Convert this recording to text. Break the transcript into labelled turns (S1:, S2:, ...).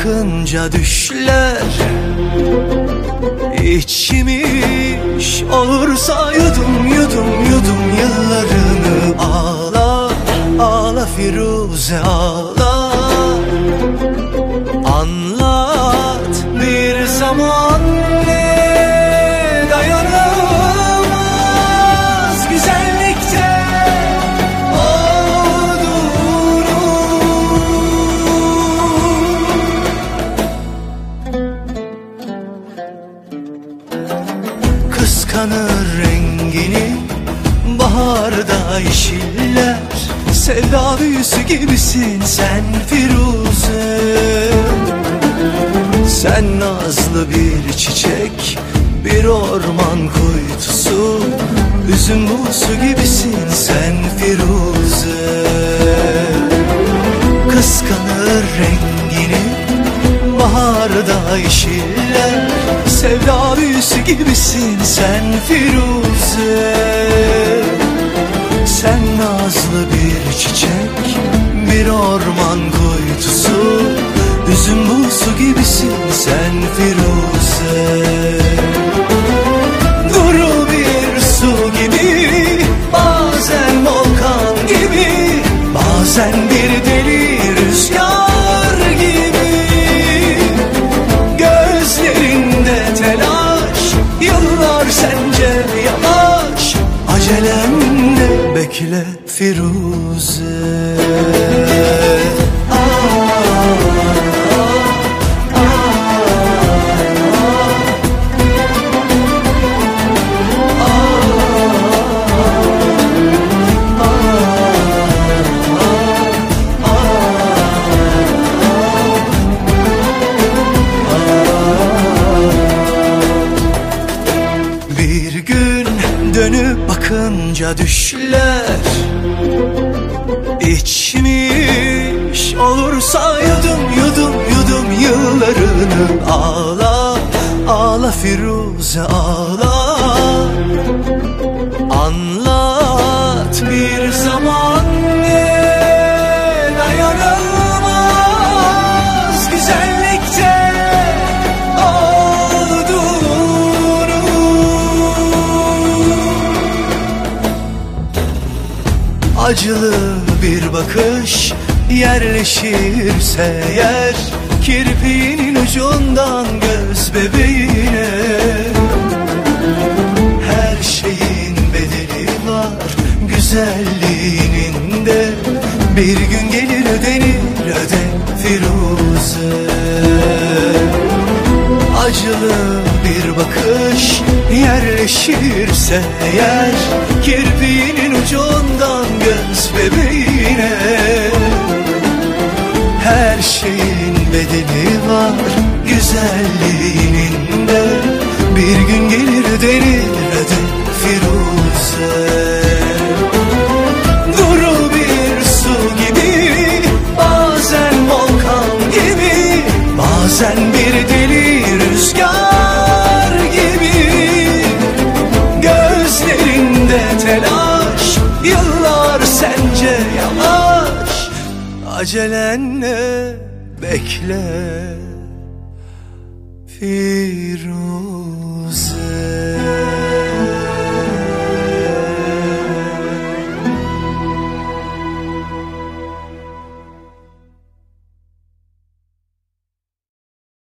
S1: bakınca düşler İçmiş olursa yudum yudum yudum yıllarını. Ağla ağla Firuze ağla, anlat bir zaman ne dayanılmaz güzellikte kıskanır rengini baharda yeşiller. Sevda büyüsü gibisin sen Firuze. Sen nazlı bir çiçek, bir orman kuytusu, üzüm buğusu gibisin sen Firuze. Kıskanır rengini baharda yeşiller. Sevda büyüsü gibisin sen Firuze. Sen nazlı bir çiçek, bir orman kuytusu, üzüm buğusu gibisin sen Firuze. Duru bir su gibi, bazen volkan gibi, bazen bir deli rüzgar gibi. Gözlerinde telaş, yıllar sence yavaş. Acelenle bekle Firuze. Bir gün dönüp bakınca düşler İçmiş olursa yudum yudum yudum yıllarını. Ağla ağla Firuze ağla, anlat bir zaman ne dayanılmaz güzellikte olduğunu. Acılı bir bakış yerleşirse eğer, kirpiğinin ucundan göz bebeğine. Her şeyin bedeli var güzelliğinin de, bir gün gelir ödenir öde Firuze. Acılı bir bakış yerleşirse eğer, kirpiğinin ucundan göz bebeğine. Her şeyin bedeli var güzelliğinin de, bir gün gelir ödenir öde Firuze. Duru bir su gibi, bazen volkan gibi, bazen bir deli rüzgar gibi. Gözlerinde telaş, yıllar sence yavaş. Acelenle bekle Firuze.